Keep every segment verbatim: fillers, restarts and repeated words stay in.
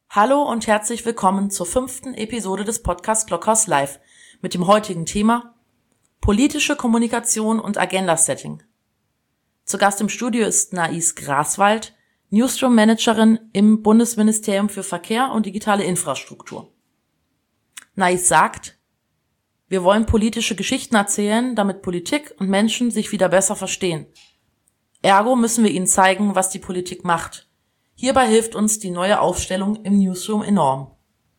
Hallo und herzlich willkommen zur fünften Episode des Podcasts Glockhaus Live mit dem heutigen Thema politische Kommunikation und Agenda-Setting. Zu Gast im Studio ist Nais Graswald, Newsroom-Managerin im Bundesministerium für Verkehr und digitale Infrastruktur. Nais sagt, wir wollen politische Geschichten erzählen, damit Politik und Menschen sich wieder besser verstehen. Ergo müssen wir ihnen zeigen, was die Politik macht. Hierbei hilft uns die neue Aufstellung im Newsroom enorm.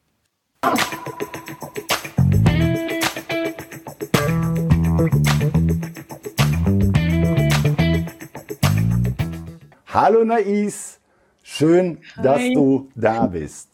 Hallo Nais, schön, Hi. dass du da bist.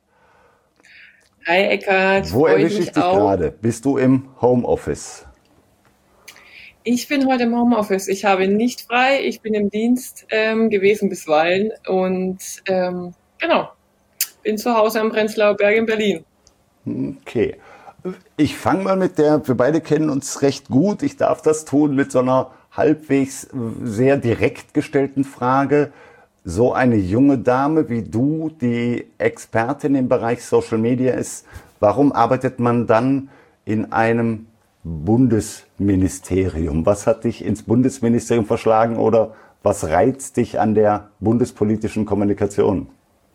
Hi Eckart, Wo freue erwische ich mich dich auch. gerade? Bist du im Homeoffice? Ich bin heute im Homeoffice. Ich habe nicht frei. Ich bin im Dienst ähm, gewesen bisweilen und ähm, genau, bin zu Hause am Prenzlauer Berg in Berlin. Okay. Ich fange mal mit der, wir beide kennen uns recht gut. Ich darf das tun mit so einer halbwegs sehr direkt gestellten Frage. So eine junge Dame wie du, die Expertin im Bereich Social Media ist, warum arbeitet man dann in einem Bundesministerium? Was hat dich ins Bundesministerium verschlagen oder was reizt dich an der bundespolitischen Kommunikation?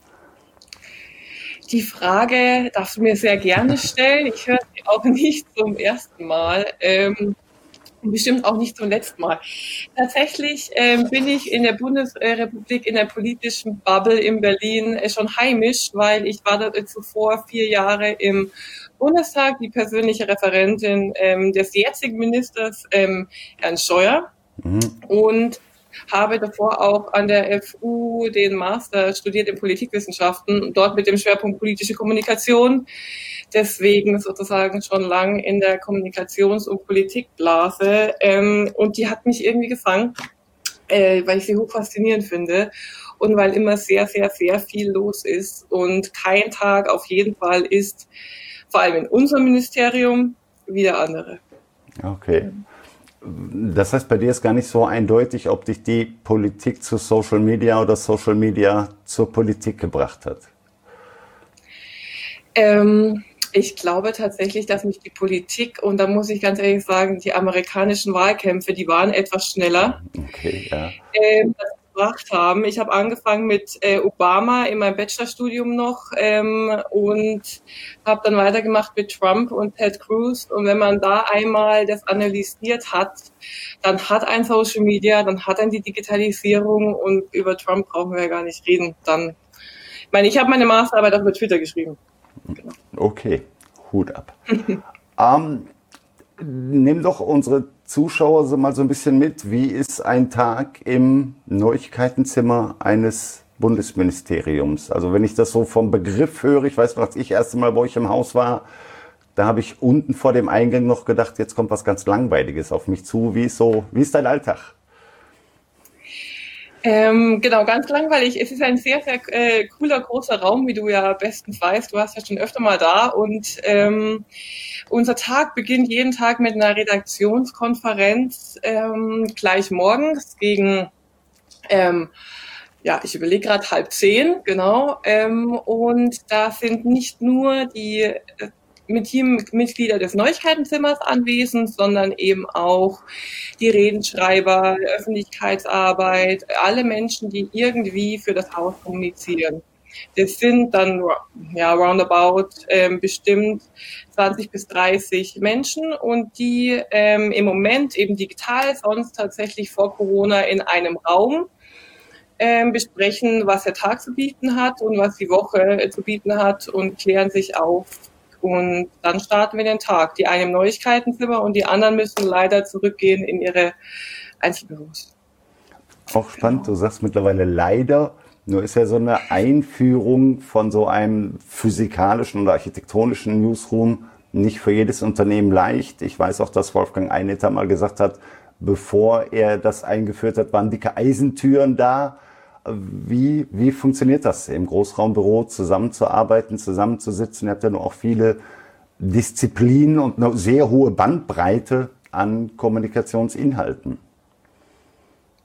Die Frage darfst du mir sehr gerne stellen. Ich höre sie auch nicht zum ersten Mal. Ähm, Bestimmt auch nicht zum letzten Mal. Tatsächlich ähm, bin ich in der Bundesrepublik in der politischen Bubble in Berlin äh, schon heimisch, weil ich war da zuvor vier Jahre im Bundestag, die persönliche Referentin ähm, des jetzigen Ministers, ähm, Herrn Scheuer, Mhm. und habe davor auch an der F U den Master studiert in Politikwissenschaften, dort mit dem Schwerpunkt politische Kommunikation. Deswegen sozusagen schon lang in der Kommunikations- und Politikblase. Ähm, und die hat mich irgendwie gefangen, äh, weil ich sie hoch faszinierend finde und weil immer sehr, sehr, sehr viel los ist und kein Tag auf jeden Fall ist, vor allem in unserem Ministerium, wie der andere. Okay. Das heißt, bei dir ist gar nicht so eindeutig, ob dich die Politik zu Social Media oder Social Media zur Politik gebracht hat. Ähm, ich glaube tatsächlich, dass mich die Politik, und da muss ich ganz ehrlich sagen, die amerikanischen Wahlkämpfe, die waren etwas schneller, Okay, ja. ähm, das gebracht haben. Ich habe angefangen mit äh, Obama in meinem Bachelorstudium noch ähm, und habe dann weitergemacht mit Trump und Ted Cruz. Und wenn man da einmal das analysiert hat, dann hat ein Social Media, dann hat ein die Digitalisierung, und über Trump brauchen wir ja gar nicht reden. Dann, ich meine, ich habe meine Masterarbeit auch über Twitter geschrieben. Genau. Okay, Hut ab. ähm, nimm doch unsere Zuschauer so mal so ein bisschen mit. Wie ist ein Tag im Neuigkeitenzimmer eines Bundesministeriums? Also wenn ich das so vom Begriff höre, ich weiß noch, als ich das erste Mal bei euch im Haus war, da habe ich unten vor dem Eingang noch gedacht, jetzt kommt was ganz Langweiliges auf mich zu. Wie ist so, wie ist dein Alltag? Ähm, genau, ganz langweilig. Es ist ein sehr, sehr äh, cooler, großer Raum, wie du ja bestens weißt. Du warst ja schon öfter mal da. Und ähm, unser Tag beginnt jeden Tag mit einer Redaktionskonferenz ähm, gleich morgens gegen, ähm, ja, ich überlege gerade, halb zehn, genau. Ähm, und da sind nicht nur die äh, mit Teammitglieder des Neuigkeitenzimmers anwesend, sondern eben auch die Redenschreiber, Öffentlichkeitsarbeit, alle Menschen, die irgendwie für das Haus kommunizieren. Das sind dann ja roundabout ähm, bestimmt zwanzig bis dreißig Menschen, und die ähm, im Moment eben digital, sonst tatsächlich vor Corona in einem Raum ähm, besprechen, was der Tag zu bieten hat und was die Woche äh, zu bieten hat, und klären sich auf. Und dann starten wir den Tag. Die einen im Neuigkeitenzimmer und die anderen müssen leider zurückgehen in ihre Einzelbüros. Auch spannend, du sagst mittlerweile leider, nur ist ja so eine Einführung von so einem physikalischen oder architektonischen Newsroom nicht für jedes Unternehmen leicht. Ich weiß auch, dass Wolfgang Einetter mal gesagt hat, bevor er das eingeführt hat, waren dicke Eisentüren da. Wie, wie funktioniert das, im Großraumbüro zusammenzuarbeiten, zusammenzusitzen? Ihr habt ja nur auch viele Disziplinen und eine sehr hohe Bandbreite an Kommunikationsinhalten.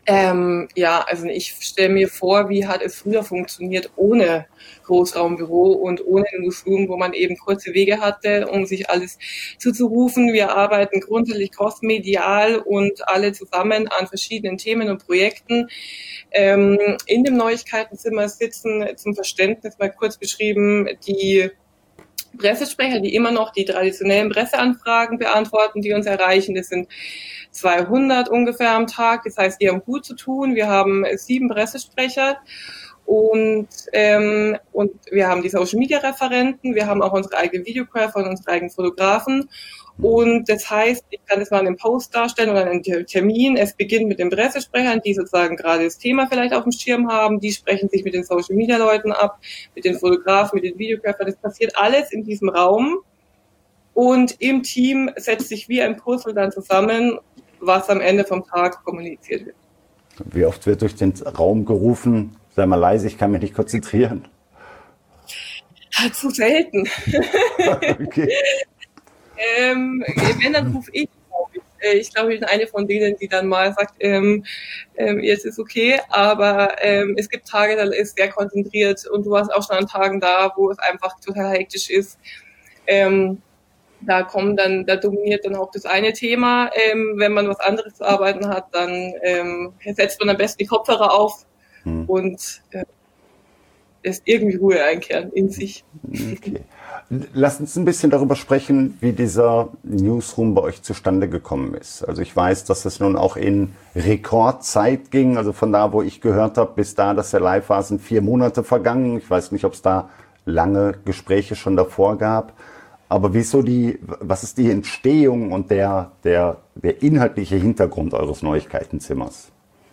Ähm, ja, also ich stelle mir vor, wie hat es früher funktioniert ohne Großraumbüro und ohne Newsroom, wo man eben kurze Wege hatte, um sich alles zuzurufen. Wir arbeiten grundsätzlich crossmedial und alle zusammen an verschiedenen Themen und Projekten. Ähm, in dem Neuigkeitenzimmer sitzen, zum Verständnis mal kurz beschrieben, die Pressesprecher, die immer noch die traditionellen Presseanfragen beantworten, die uns erreichen. Das sind zweihundert ungefähr am Tag. Das heißt, die haben gut zu tun. Wir haben sieben Pressesprecher und, ähm, und wir haben die Social-Media-Referenten. Wir haben auch unsere eigenen Videographer und unsere eigenen Fotografen. Und das heißt, ich kann das mal in einem Post darstellen oder einen Termin. Es beginnt mit den Pressesprechern, die sozusagen gerade das Thema vielleicht auf dem Schirm haben. Die sprechen sich mit den Social-Media-Leuten ab, mit den Fotografen, mit den Videographern. Das passiert alles in diesem Raum. Und im Team setzt sich wie ein Puzzle dann zusammen, was am Ende vom Tag kommuniziert wird. Wie oft wird durch den Raum gerufen, sei mal leise, ich kann mich nicht konzentrieren? Ja, zu selten. Okay. ähm, wenn, dann rufe ich, glaube ich. Ich glaube, ich bin eine von denen, die dann mal sagt, ähm, ähm, jetzt ist okay, aber ähm, es gibt Tage, da ist sehr konzentriert und du warst auch schon an Tagen da, wo es einfach total hektisch ist. Ähm, Da kommen dann, da dominiert dann auch das eine Thema. Ähm, wenn man was anderes zu arbeiten hat, dann ähm, setzt man am besten die Kopfhörer auf hm. und äh, lässt irgendwie Ruhe einkehren in sich. Okay. Lass uns ein bisschen darüber sprechen, wie dieser Newsroom bei euch zustande gekommen ist. Also ich weiß, dass es nun auch in Rekordzeit ging. Also von da, wo ich gehört habe, bis da, dass er live war, sind vier Monate vergangen. Ich weiß nicht, ob es da lange Gespräche schon davor gab. Aber wieso die, was ist die Entstehung und der, der, der inhaltliche Hintergrund eures Neuigkeitenzimmers?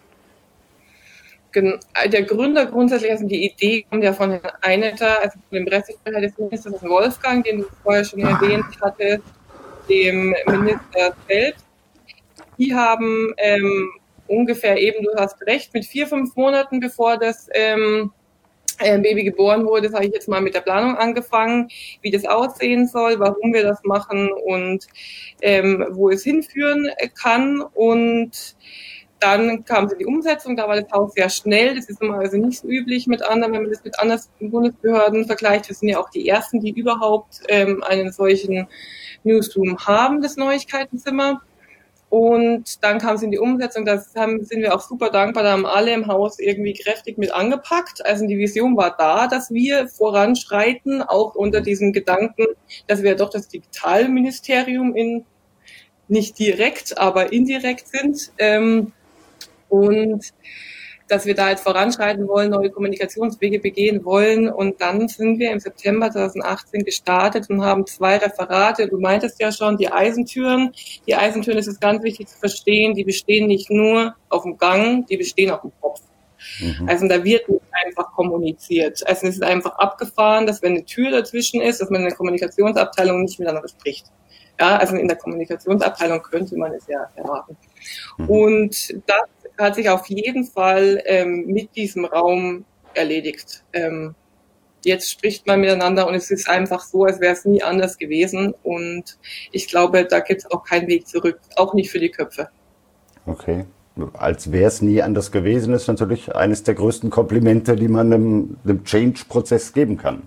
Der Gründer grundsätzlich, also die Idee kommt ja von Herrn Einetter, also von dem Pressesprecher des Ministers Wolfgang, den du vorher schon erwähnt hattest, dem Minister selbst. Die haben ähm, ungefähr eben, du hast recht, mit vier, fünf Monaten bevor das ähm, Baby geboren wurde, habe ich jetzt mal mit der Planung angefangen, wie das aussehen soll, warum wir das machen und ähm, wo es hinführen kann. Und dann kam es in die Umsetzung, da war das Haus sehr schnell. Das ist normalerweise nicht so üblich mit anderen, wenn man das mit anderen Bundesbehörden vergleicht. Wir sind ja auch die Ersten, die überhaupt ähm, einen solchen Newsroom haben, das Neuigkeitenzimmer. Und dann kam es in die Umsetzung, da sind wir auch super dankbar, da haben alle im Haus irgendwie kräftig mit angepackt. Also die Vision war da, dass wir voranschreiten, auch unter diesem Gedanken, dass wir doch das Digitalministerium in, nicht direkt, aber indirekt sind. Und dass wir da jetzt voranschreiten wollen, neue Kommunikationswege begehen wollen. Und dann sind wir im September zweitausendachtzehn gestartet und haben zwei Referate. Du meintest ja schon, die Eisentüren. Die Eisentüren, das ist ganz wichtig zu verstehen, die bestehen nicht nur auf dem Gang, die bestehen auf dem Kopf. Mhm. Also da wird nicht einfach kommuniziert. Also es ist einfach abgefahren, dass wenn eine Tür dazwischen ist, dass man in der Kommunikationsabteilung nicht miteinander spricht. Ja, also in der Kommunikationsabteilung könnte man es ja erwarten. Mhm. Und das hat sich auf jeden Fall ähm, mit diesem Raum erledigt. Ähm, jetzt spricht man miteinander und es ist einfach so, als wäre es nie anders gewesen. Und ich glaube, da gibt es auch keinen Weg zurück, auch nicht für die Köpfe. Okay. Als wäre es nie anders gewesen, ist natürlich eines der größten Komplimente, die man einem, einem Change-Prozess geben kann.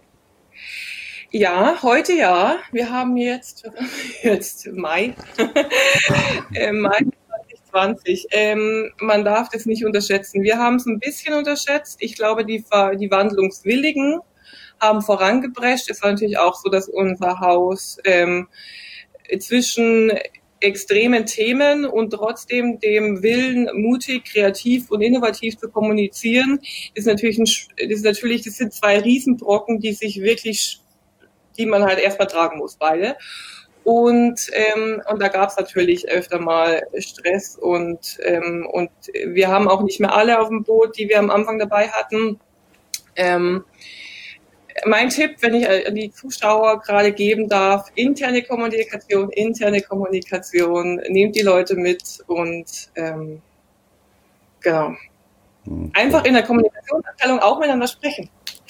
Ja, heute ja. Wir haben jetzt, jetzt Mai, äh, Mai zwanzig zwanzig. Ähm, man darf das nicht unterschätzen. Wir haben es ein bisschen unterschätzt. Ich glaube, die, die Wandlungswilligen haben vorangeprescht. Es war natürlich auch so, dass unser Haus ähm, zwischen extremen Themen und trotzdem dem Willen, mutig, kreativ und innovativ zu kommunizieren, ist natürlich, ein, das ist natürlich, das sind zwei Riesenbrocken, die sich wirklich, die man halt erstmal tragen muss, beide. Und, ähm, und da gab es natürlich öfter mal Stress und, ähm, und wir haben auch nicht mehr alle auf dem Boot, die wir am Anfang dabei hatten. Ähm, mein Tipp, wenn ich an die Zuschauer gerade geben darf, interne Kommunikation, interne Kommunikation, nehmt die Leute mit und ähm, genau. Okay. Einfach in der Kommunikationsabteilung auch miteinander sprechen.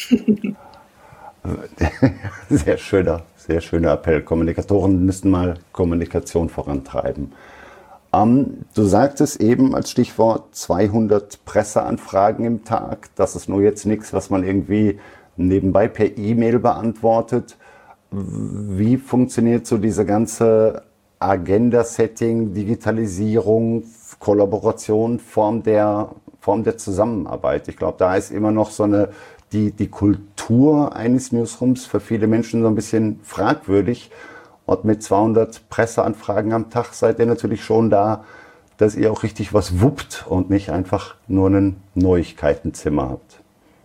Sehr schöner, sehr schöner Appell. Kommunikatoren müssen mal Kommunikation vorantreiben. Ähm, du sagtest eben als Stichwort zweihundert Presseanfragen im Tag. Das ist nur jetzt nichts, was man irgendwie nebenbei per E-Mail beantwortet. Wie funktioniert so diese ganze Agenda-Setting, Digitalisierung, Kollaboration, Form der, Form der Zusammenarbeit? Ich glaube, da ist immer noch so eine, die, die Kultur eines Newsrooms für viele Menschen so ein bisschen fragwürdig. Und mit zweihundert Presseanfragen am Tag seid ihr natürlich schon da, dass ihr auch richtig was wuppt und nicht einfach nur ein Neuigkeitenzimmer habt.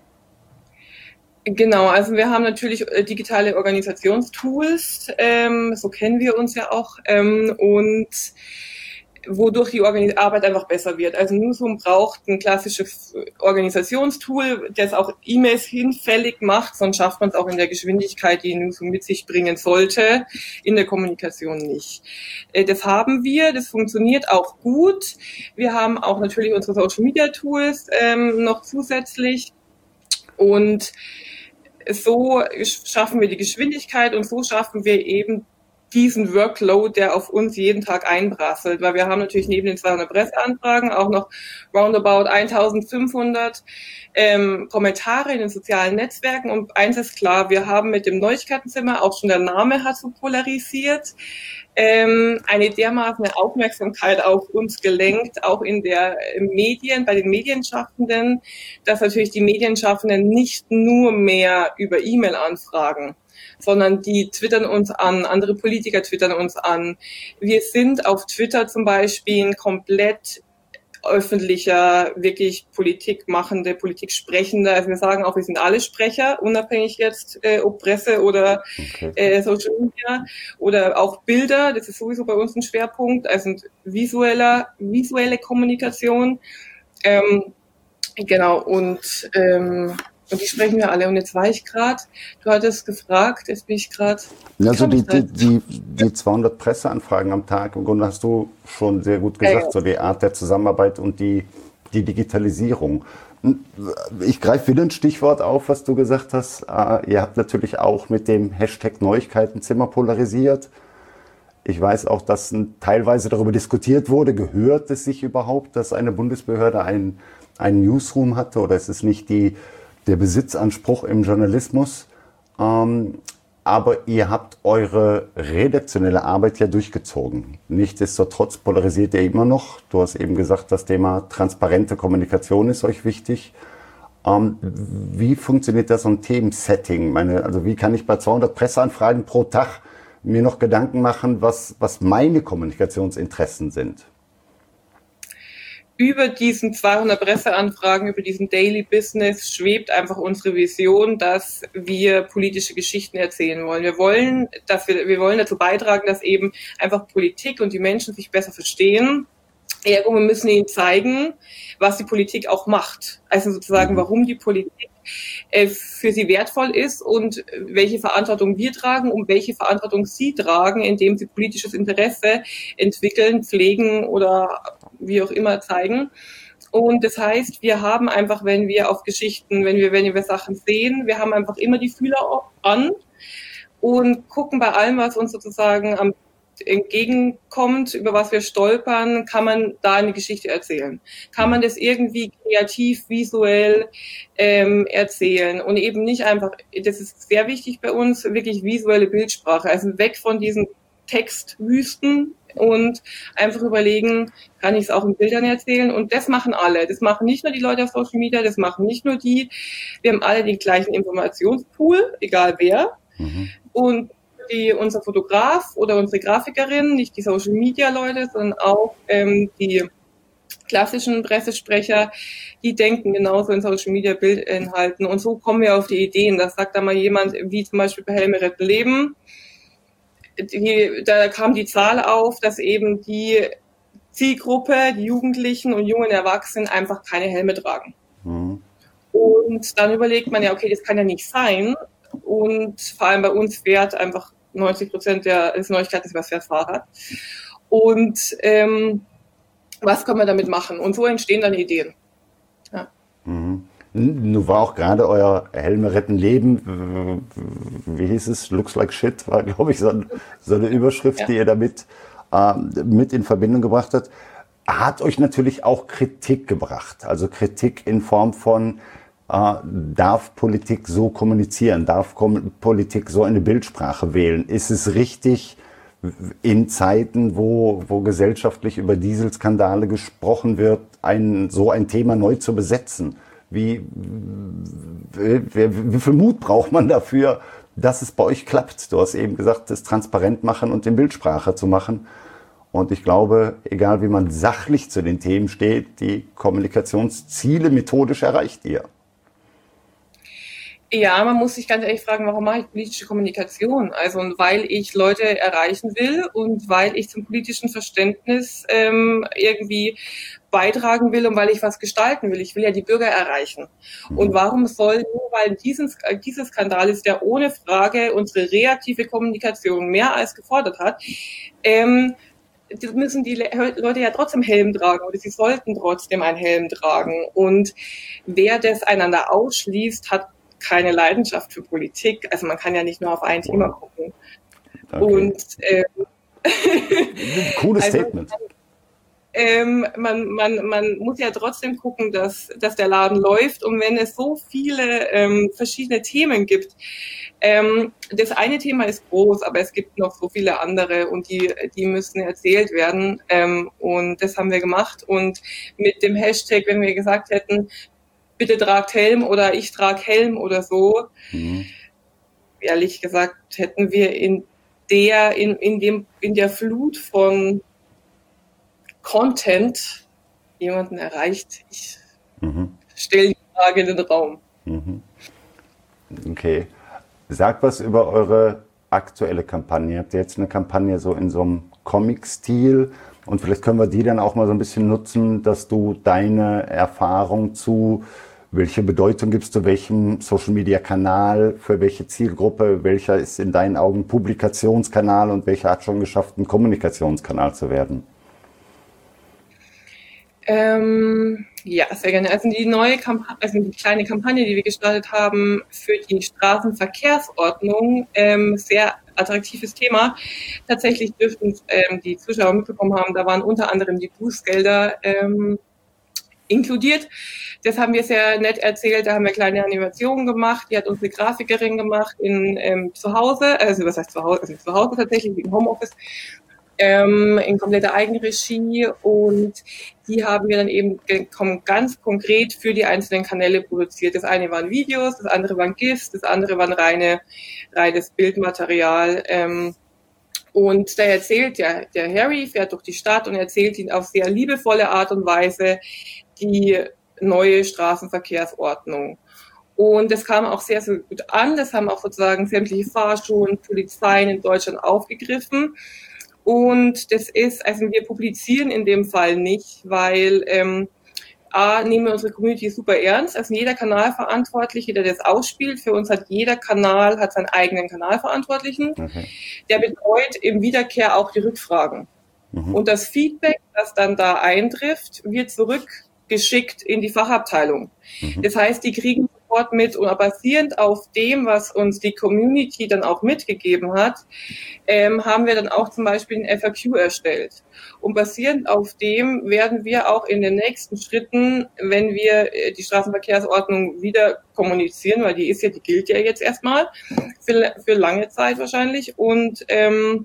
Genau, also wir haben natürlich digitale Organisationstools, ähm, so kennen wir uns ja auch, ähm, und wodurch die Organis- Arbeit einfach besser wird. Also Newsroom braucht ein klassisches Organisationstool, das auch E-Mails hinfällig macht, sonst schafft man es auch in der Geschwindigkeit, die Newsroom mit sich bringen sollte, in der Kommunikation nicht. Das haben wir, das funktioniert auch gut. Wir haben auch natürlich unsere Social-Media-Tools ähm, noch zusätzlich und so schaffen wir die Geschwindigkeit und so schaffen wir eben diesen Workload, der auf uns jeden Tag einprasselt, weil wir haben natürlich neben den zweihundert Presseanfragen auch noch roundabout eintausendfünfhundert ähm, Kommentare in den sozialen Netzwerken und eins ist klar, wir haben mit dem Neuigkeitenzimmer, auch schon der Name hat so polarisiert, ähm, eine dermaßen Aufmerksamkeit auf uns gelenkt, auch in der Medien, bei den Medienschaffenden, dass natürlich die Medienschaffenden nicht nur mehr über E-Mail anfragen, sondern die twittern uns an, andere Politiker twittern uns an. Wir sind auf Twitter zum Beispiel ein komplett öffentlicher, wirklich Politik machende, Politik sprechende. Also wir sagen auch, wir sind alle Sprecher, unabhängig jetzt, äh, ob Presse oder okay. äh, Social Media oder auch Bilder. Das ist sowieso bei uns ein Schwerpunkt. Also visueller, visuelle Kommunikation. Ähm, genau und ähm, Und die sprechen wir alle. Und jetzt war ich gerade, du hattest gefragt, jetzt bin ich gerade... Also die, die, die, die zweihundert Presseanfragen am Tag, im Grunde hast du schon sehr gut gesagt, ja, ja. so die Art der Zusammenarbeit und die, die Digitalisierung. Ich greife wieder ein Stichwort auf, was du gesagt hast. Ihr habt natürlich auch mit dem Hashtag Neuigkeitenzimmer polarisiert. Ich weiß auch, dass teilweise darüber diskutiert wurde, gehört es sich überhaupt, dass eine Bundesbehörde einen, einen Newsroom hatte oder ist es nicht die... der Besitzanspruch im Journalismus, ähm, aber ihr habt eure redaktionelle Arbeit ja durchgezogen. Nichtsdestotrotz polarisiert ihr immer noch. Du hast eben gesagt, das Thema transparente Kommunikation ist euch wichtig. Ähm, wie funktioniert das so ein Themensetting? Meine, also wie kann ich bei zweihundert Presseanfragen pro Tag mir noch Gedanken machen, was, was meine Kommunikationsinteressen sind? Über diesen zweihundert Presseanfragen, über diesen Daily Business schwebt einfach unsere Vision, dass wir politische Geschichten erzählen wollen. Wir wollen, dass wir, wir wollen dazu beitragen, dass eben einfach Politik und die Menschen sich besser verstehen. Ergo, wir müssen ihnen zeigen, was die Politik auch macht. Also sozusagen, warum die Politik äh, für sie wertvoll ist und welche Verantwortung wir tragen und welche Verantwortung sie tragen, indem sie politisches Interesse entwickeln, pflegen oder wie auch immer zeigen. Und das heißt, wir haben einfach, wenn wir auf Geschichten, wenn wir, wenn wir Sachen sehen, wir haben einfach immer die Fühler an und gucken bei allem, was uns sozusagen am entgegenkommt, über was wir stolpern, kann man da eine Geschichte erzählen. Kann man das irgendwie kreativ, visuell ähm, erzählen und eben nicht einfach, das ist sehr wichtig bei uns, wirklich visuelle Bildsprache, also weg von diesen Textwüsten und einfach überlegen, kann ich es auch in Bildern erzählen? Und das machen alle. Das machen nicht nur die Leute auf Social Media, das machen nicht nur die. Wir haben alle den gleichen Informationspool, egal wer. Mhm. Und die, unser Fotograf oder unsere Grafikerin, nicht die Social Media Leute, sondern auch ähm, die klassischen Pressesprecher, die denken genauso in Social Media Bildinhalten. Und so kommen wir auf die Ideen. Das sagt da mal jemand, wie zum Beispiel bei Helme retten Leben. Die, da kam die Zahl auf, dass eben die Zielgruppe, die Jugendlichen und jungen Erwachsenen einfach keine Helme tragen. Mhm. Und dann überlegt man ja, okay, das kann ja nicht sein. Und vor allem bei uns fährt einfach neunzig Prozent der des Neuigkeiten über das Fahrrad. Und ähm, was können wir damit machen? Und so entstehen dann Ideen. Ja. Mhm. Nun war auch gerade euer Helme retten Leben, wie hieß es, looks like shit, war glaube ich so, so eine Überschrift, ja. die ihr damit äh, mit in Verbindung gebracht hat, hat euch natürlich auch Kritik gebracht. Also Kritik in Form von, äh, darf Politik so kommunizieren? Darf Kom- Politik so eine Bildsprache wählen? Ist es richtig, in Zeiten, wo, wo gesellschaftlich über Dieselskandale gesprochen wird, ein, so ein Thema neu zu besetzen? Wie, wie, wie viel Mut braucht man dafür, dass es bei euch klappt? Du hast eben gesagt, das transparent machen und in Bildsprache zu machen. Und ich glaube, egal wie man sachlich zu den Themen steht, die Kommunikationsziele methodisch erreicht ihr. Ja, man muss sich ganz ehrlich fragen, warum mache ich politische Kommunikation? Also weil ich Leute erreichen will und weil ich zum politischen Verständnis ähm, irgendwie beitragen will und weil ich was gestalten will. Ich will ja die Bürger erreichen. Und warum soll, nur weil dieses, dieser Skandal ist, der ohne Frage unsere reaktive Kommunikation mehr als gefordert hat, ähm, müssen die Leute ja trotzdem Helm tragen oder sie sollten trotzdem einen Helm tragen. Und wer das einander ausschließt, hat keine Leidenschaft für Politik. Also man kann ja nicht nur auf ein wow. Thema gucken. Okay. Und ähm, cooles also, Statement. Ähm, man, man, man muss ja trotzdem gucken, dass, dass der Laden läuft. Und wenn es so viele ähm, verschiedene Themen gibt, ähm, das eine Thema ist groß, aber es gibt noch so viele andere und die, die müssen erzählt werden. Ähm, und das haben wir gemacht. Und mit dem Hashtag, wenn wir gesagt hätten, bitte tragt Helm oder ich trage Helm oder so. Mhm. Ehrlich gesagt, hätten wir in der, in, in dem, in der Flut von Content jemanden erreicht. Ich mhm. stelle die Frage in den Raum. Mhm. Okay. Sagt was über eure aktuelle Kampagne. Ihr habt jetzt eine Kampagne so in so einem Comic-Stil und vielleicht können wir die dann auch mal so ein bisschen nutzen, dass du deine Erfahrung zu welche Bedeutung gibst du welchem Social-Media-Kanal, für welche Zielgruppe, welcher ist in deinen Augen Publikationskanal und welcher hat schon geschafft, ein Kommunikationskanal zu werden? Ähm, ja, sehr gerne. Also die neue Kampagne, also die kleine Kampagne, die wir gestartet haben für die Straßenverkehrsordnung, ähm, sehr attraktives Thema. Tatsächlich dürften ähm, die Zuschauer mitbekommen haben, da waren unter anderem die Bußgelder ähm, inkludiert. Das haben wir sehr nett erzählt, da haben wir kleine Animationen gemacht, die hat unsere Grafikerin gemacht in ähm, zu Hause, also was heißt zu Hause, also zu Hause tatsächlich, im Homeoffice, ähm, in kompletter Eigenregie und die haben wir dann eben ganz konkret für die einzelnen Kanäle produziert. Das eine waren Videos, das andere waren GIFs, das andere waren reine, reines Bildmaterial. Ähm, und da erzählt ja, der Harry fährt durch die Stadt und erzählt ihn auf sehr liebevolle Art und Weise die neue Straßenverkehrsordnung. Und das kam auch sehr, sehr gut an. Das haben auch sozusagen sämtliche Fahrschulen, Polizeien in Deutschland aufgegriffen. Und das ist, also wir publizieren in dem Fall nicht, weil ähm, A, nehmen wir unsere Community super ernst. Also jeder Kanalverantwortliche, der das ausspielt, für uns hat jeder Kanal hat seinen eigenen Kanalverantwortlichen. Okay. Der betreut im Wiederkehr auch die Rückfragen. Mhm. Und das Feedback, das dann da eintrifft, wird zurückgeschickt in die Fachabteilung. Mhm. Das heißt, die kriegen sofort mit und basierend auf dem, was uns die Community dann auch mitgegeben hat, ähm, haben wir dann auch zum Beispiel ein F A Q erstellt. Und basierend auf dem werden wir auch in den nächsten Schritten, wenn wir die Straßenverkehrsordnung wieder kommunizieren, weil die ist ja, die gilt ja jetzt erstmal für, für lange Zeit wahrscheinlich und ähm,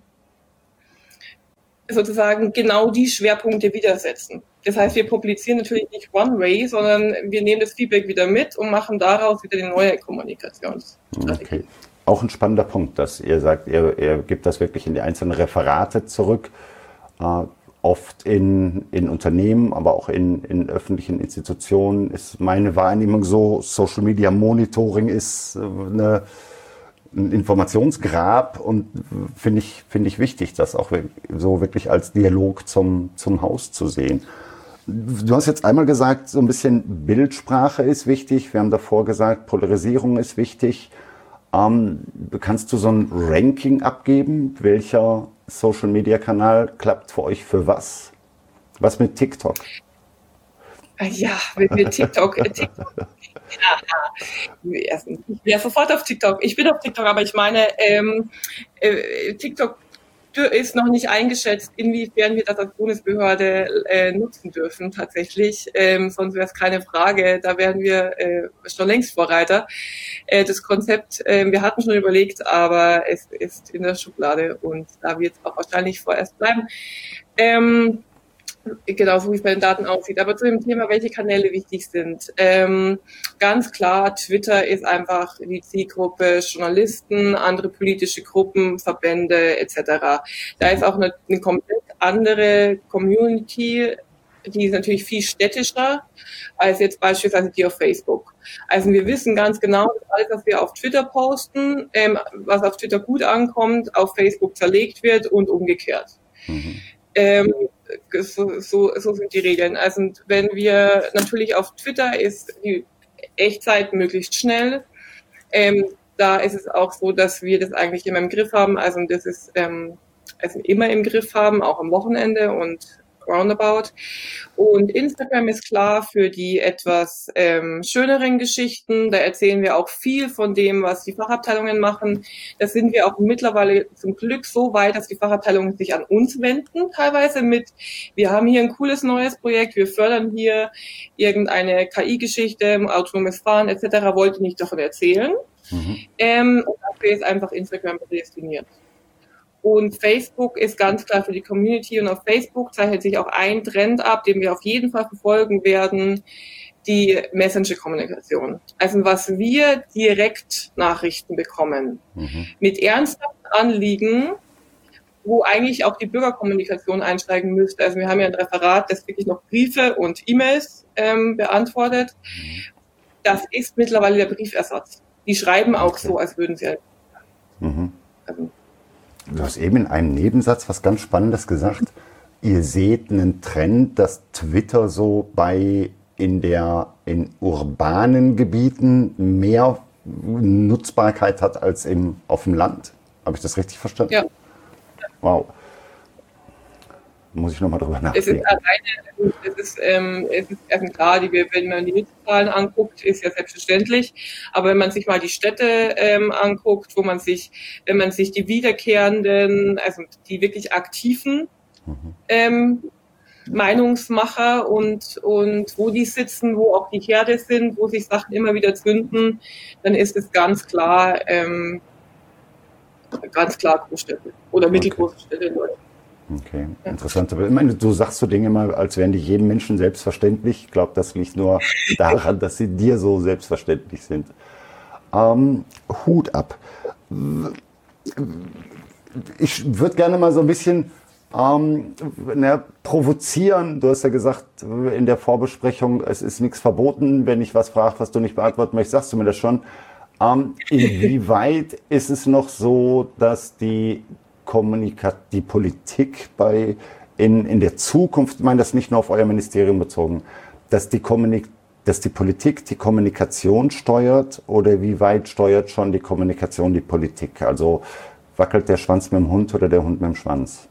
sozusagen genau die Schwerpunkte wieder setzen. Das heißt, wir publizieren natürlich nicht One-Way, sondern wir nehmen das Feedback wieder mit und machen daraus wieder eine neue Kommunikationsstrategie. Okay. Auch ein spannender Punkt, dass ihr sagt, ihr, ihr gebt das wirklich in die einzelnen Referate zurück, äh, oft in, in Unternehmen, aber auch in, in öffentlichen Institutionen ist meine Wahrnehmung so, Social Media Monitoring ist eine, ein Informationsgrab und finde ich, finde ich wichtig, das auch so wirklich als Dialog zum, zum Haus zu sehen. Du hast jetzt einmal gesagt, so ein bisschen Bildsprache ist wichtig. Wir haben davor gesagt, Polarisierung ist wichtig. Ähm, kannst du so ein Ranking abgeben? Welcher Social-Media-Kanal klappt für euch für was? Was mit TikTok? Ja, mit, mit TikTok. TikTok. Ja, ich wäre sofort auf TikTok. Ich bin auf TikTok, aber ich meine, ähm, äh, TikTok ist noch nicht eingeschätzt, inwiefern wir das als Bundesbehörde äh, nutzen dürfen tatsächlich. Ähm, sonst wäre es keine Frage. Da wären wir äh, schon längst Vorreiter. Äh, das Konzept, äh, wir hatten schon überlegt, aber es ist in der Schublade und da wird es auch wahrscheinlich vorerst bleiben. Ähm, Genau, so wie es bei den Daten aussieht. Aber zu dem Thema, welche Kanäle wichtig sind. Ähm, ganz klar, Twitter ist einfach die Zielgruppe Journalisten, andere politische Gruppen, Verbände et cetera. Da ist auch eine, eine komplett andere Community, die ist natürlich viel städtischer als jetzt beispielsweise die auf Facebook. Also wir wissen ganz genau, dass alles, was wir auf Twitter posten, ähm, was auf Twitter gut ankommt, auf Facebook zerlegt wird und umgekehrt. Mhm. Ähm, so, so, so sind die Regeln. Also wenn wir natürlich auf Twitter ist die Echtzeit möglichst schnell. Ähm, da ist es auch so, dass wir das eigentlich immer im Griff haben. Also das ist ähm, also immer im Griff haben, auch am Wochenende und roundabout. Und Instagram ist klar für die etwas ähm, schöneren Geschichten. Da erzählen wir auch viel von dem, was die Fachabteilungen machen. Da sind wir auch mittlerweile zum Glück so weit, dass die Fachabteilungen sich an uns wenden, teilweise mit, wir haben hier ein cooles neues Projekt, wir fördern hier irgendeine K I-Geschichte, autonomes Fahren et cetera. Wollt ihr nicht davon erzählen? Mhm. Ähm, und dafür ist einfach Instagram prädestiniert. Und Facebook ist ganz klar für die Community und auf Facebook zeichnet sich auch ein Trend ab, den wir auf jeden Fall verfolgen werden, die Messenger-Kommunikation. Also was wir direkt Nachrichten bekommen, mhm. mit ernsthaften Anliegen, wo eigentlich auch die Bürgerkommunikation einsteigen müsste. Also wir haben ja ein Referat, das wirklich noch Briefe und E-Mails ähm, beantwortet. Mhm. Das ist mittlerweile der Briefersatz. Die schreiben auch okay. so, als würden sie... Mhm. Also, du hast eben in einem Nebensatz was ganz Spannendes gesagt. Ihr seht einen Trend, dass Twitter so bei in der in urbanen Gebieten mehr Nutzbarkeit hat als im, auf dem Land. Habe ich das richtig verstanden? Ja. Wow. Muss ich nochmal drüber nachdenken. Es ist alleine, es ist, ähm, es ist also klar, die, wenn man die Nutzerzahlen anguckt, ist ja selbstverständlich. Aber wenn man sich mal die Städte ähm, anguckt, wo man sich, wenn man sich die wiederkehrenden, also die wirklich aktiven mhm. ähm, Meinungsmacher und, und wo die sitzen, wo auch die Herde sind, wo sich Sachen immer wieder zünden, dann ist es ganz klar, ähm, ganz klar Großstädte oder mittelgroße okay. Städte in Deutschland. Okay, interessant. Ich meine, du sagst so Dinge immer, als wären die jedem Menschen selbstverständlich. Ich glaube, das liegt nur daran, dass sie dir so selbstverständlich sind. Ähm, Hut ab. Ich würde gerne mal so ein bisschen ähm, na, provozieren. Du hast ja gesagt in der Vorbesprechung, es ist nichts verboten. Wenn ich was frage, was du nicht beantworten möchtest, sagst du mir das schon. Ähm, inwieweit ist es noch so, dass die Kommunika- die Politik bei in, in der Zukunft, ich meine das nicht nur auf euer Ministerium bezogen, dass die, Kommunik- dass die Politik die Kommunikation steuert oder wie weit steuert schon die Kommunikation die Politik? Also wackelt der Schwanz mit dem Hund oder der Hund mit dem Schwanz?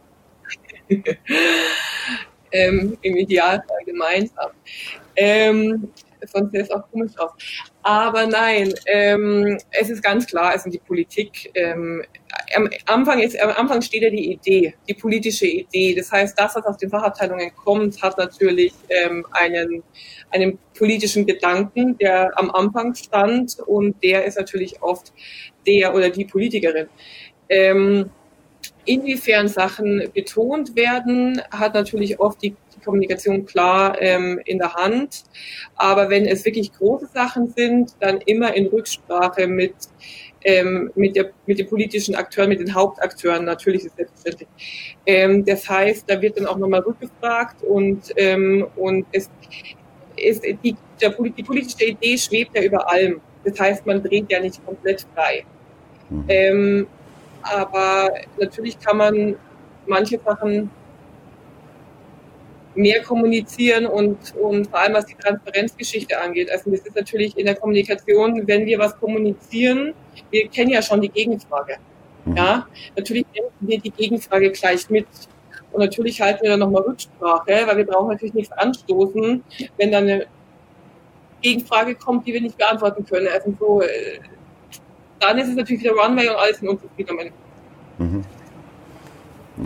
ähm, Im Idealfall gemeinsam. Ähm, sonst sähe es auch komisch aus. Aber nein, ähm, es ist ganz klar, also die Politik, ähm, am Anfang ist, am Anfang steht ja die Idee, die politische Idee. Das heißt, das, was aus den Fachabteilungen kommt, hat natürlich ähm, einen, einen politischen Gedanken, der am Anfang stand und der ist natürlich oft der oder die Politikerin. Ähm, inwiefern Sachen betont werden, hat natürlich oft die Kommunikation klar ähm, in der Hand. Aber wenn es wirklich große Sachen sind, dann immer in Rücksprache mit, ähm, mit, der, mit den politischen Akteuren, mit den Hauptakteuren, natürlich ist selbstverständlich. Ähm, das heißt, da wird dann auch nochmal rückgefragt und, ähm, und es ist die, der, die politische Idee schwebt ja über allem. Das heißt, man dreht ja nicht komplett frei. Mhm. Ähm, aber natürlich kann man manche Sachen mehr kommunizieren und, und vor allem was die Transparenzgeschichte angeht. Also das ist natürlich in der Kommunikation, wenn wir was kommunizieren, wir kennen ja schon die Gegenfrage. Mhm. Ja, natürlich nehmen wir die Gegenfrage gleich mit. Und natürlich halten wir dann nochmal Rücksprache, weil wir brauchen natürlich nichts anstoßen, wenn dann eine Gegenfrage kommt, die wir nicht beantworten können. Also so, dann ist es natürlich wieder Runway und alles in unzufrieden. Mhm.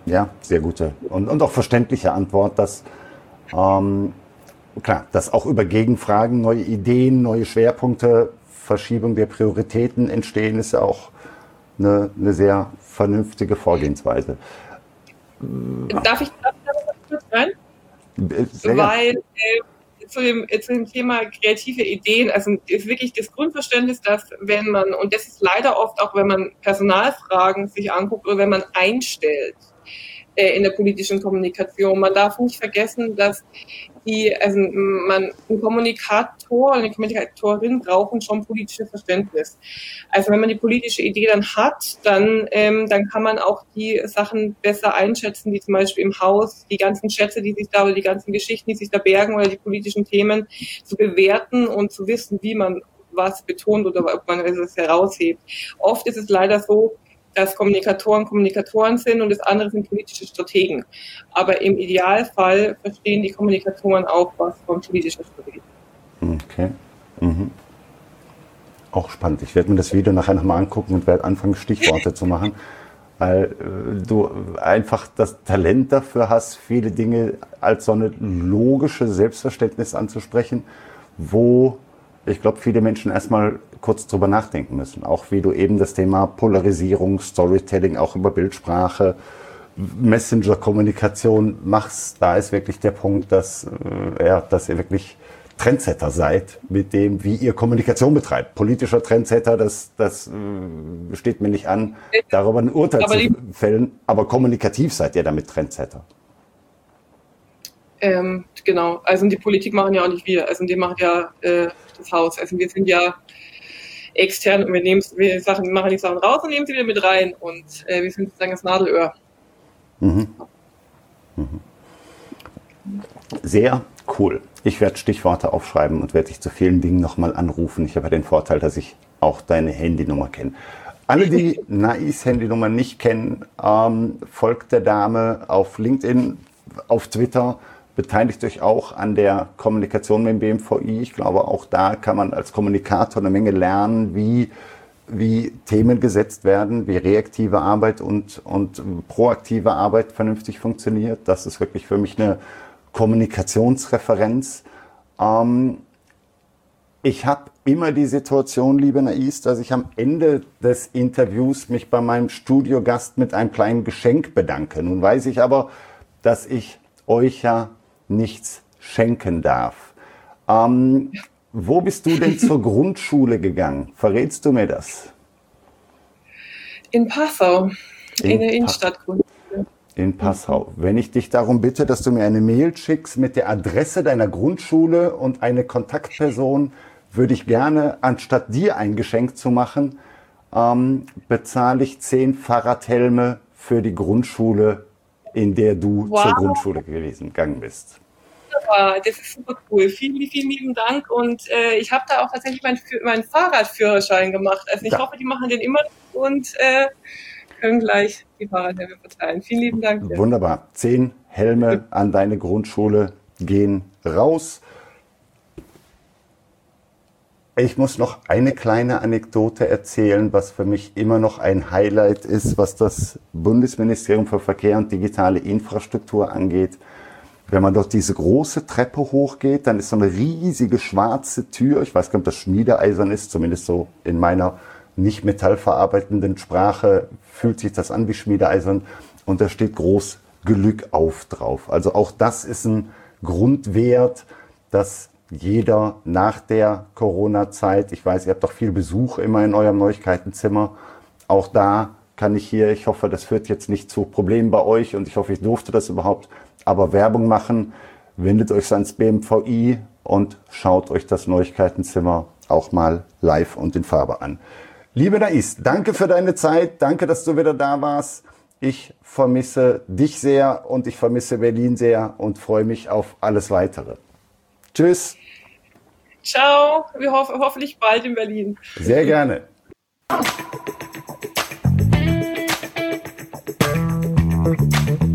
Ja, sehr gute und, und auch verständliche Antwort, dass ähm, klar, dass auch über Gegenfragen neue Ideen, neue Schwerpunkte, Verschiebung der Prioritäten entstehen, ist ja auch eine, eine sehr vernünftige Vorgehensweise. Darf ich da kurz rein? Sehr Weil äh, zu, dem, äh, zu dem Thema kreative Ideen, also ist wirklich das Grundverständnis, dass wenn man, und das ist leider oft auch, wenn man Personalfragen sich anguckt oder wenn man einstellt äh, in der politischen Kommunikation, man darf nicht vergessen, dass die, also man, ein Kommunikator, eine Kommunikatorin brauchen schon politisches Verständnis. Also wenn man die politische Idee dann hat, dann, ähm, dann kann man auch die Sachen besser einschätzen, die zum Beispiel im Haus, die ganzen Schätze, die sich da, oder die ganzen Geschichten, die sich da bergen, oder die politischen Themen zu bewerten und zu wissen, wie man was betont oder ob man es heraushebt. Oft ist es leider so, dass Kommunikatoren Kommunikatoren sind und das andere sind politische Strategen. Aber im Idealfall verstehen die Kommunikatoren auch was von politischer Strategie. Okay. Mhm. Auch spannend. Ich werde mir das Video nachher nochmal angucken und werde anfangen, Stichworte zu machen, weil äh, du einfach das Talent dafür hast, viele Dinge als so eine logische Selbstverständnis anzusprechen, wo ich glaube, viele Menschen erstmal kurz drüber nachdenken müssen. Auch wie du eben das Thema Polarisierung, Storytelling, auch über Bildsprache, Messenger-Kommunikation machst. Da ist wirklich der Punkt, dass, äh, ja, dass ihr wirklich Trendsetter seid mit dem, wie ihr Kommunikation betreibt. Politischer Trendsetter, das, das äh, steht mir nicht an, darüber ein Urteil aber zu fällen. Aber kommunikativ seid ihr damit Trendsetter. Ähm, genau, also die Politik machen ja auch nicht wir, also die machen ja äh, das Haus. Also wir sind ja extern und wir nehmen wir Sachen, machen die Sachen raus und nehmen sie wieder mit rein und äh, wir sind sozusagen das Nadelöhr. Mhm. Mhm. Sehr cool. Ich werde Stichworte aufschreiben und werde dich zu vielen Dingen nochmal anrufen. Ich habe ja den Vorteil, dass ich auch deine Handynummer kenne. Alle, die Nais Handynummer nicht kennen, ähm, folgt der Dame auf LinkedIn, auf Twitter. Beteiligt euch auch an der Kommunikation mit dem B M V I. Ich glaube, auch da kann man als Kommunikator eine Menge lernen, wie, wie Themen gesetzt werden, wie reaktive Arbeit und, und proaktive Arbeit vernünftig funktioniert. Das ist wirklich für mich eine Kommunikationsreferenz. Ähm, ich habe immer die Situation, liebe Nais, dass ich am Ende des Interviews mich bei meinem Studiogast mit einem kleinen Geschenk bedanke. Nun weiß ich aber, dass ich euch ja nichts schenken darf. Ähm, wo bist du denn zur Grundschule gegangen? Verrätst du mir das? In Passau, in, in der Innenstadtgrundschule. In Passau. Wenn ich dich darum bitte, dass du mir eine Mail schickst mit der Adresse deiner Grundschule und eine Kontaktperson, würde ich gerne, anstatt dir ein Geschenk zu machen, ähm, bezahle ich zehn Fahrradhelme für die Grundschule, in der du wow. zur Grundschule gewesen gegangen bist. Das ist super cool. Vielen, vielen lieben Dank. Und äh, ich habe da auch tatsächlich meinen mein Fahrradführerschein gemacht. Also ich ja. hoffe, die machen den immer und äh, können gleich die Fahrradhelme verteilen. Vielen lieben Dank. Dir. Wunderbar. Zehn Helme an deine Grundschule gehen raus. Ich muss noch eine kleine Anekdote erzählen, was für mich immer noch ein Highlight ist, was das Bundesministerium für Verkehr und digitale Infrastruktur angeht. Wenn man dort diese große Treppe hochgeht, dann ist so eine riesige schwarze Tür. Ich weiß gar nicht, ob das Schmiedeeisern ist, zumindest so in meiner nicht metallverarbeitenden Sprache fühlt sich das an wie Schmiedeeisern. Und da steht groß Glück auf drauf. Also auch das ist ein Grundwert, dass jeder nach der Corona-Zeit, ich weiß, ihr habt doch viel Besuch immer in eurem Neuigkeitenzimmer, auch da kann ich hier, ich hoffe, das führt jetzt nicht zu Problemen bei euch und ich hoffe, ich durfte das überhaupt, aber Werbung machen, wendet euch ans B M V I und schaut euch das Neuigkeitenzimmer auch mal live und in Farbe an. Liebe Nais, danke für deine Zeit, danke, dass du wieder da warst. Ich vermisse dich sehr und ich vermisse Berlin sehr und freue mich auf alles Weitere. Tschüss. Ciao. Wir hoffen hoffentlich bald in Berlin. Sehr gerne. Thank you.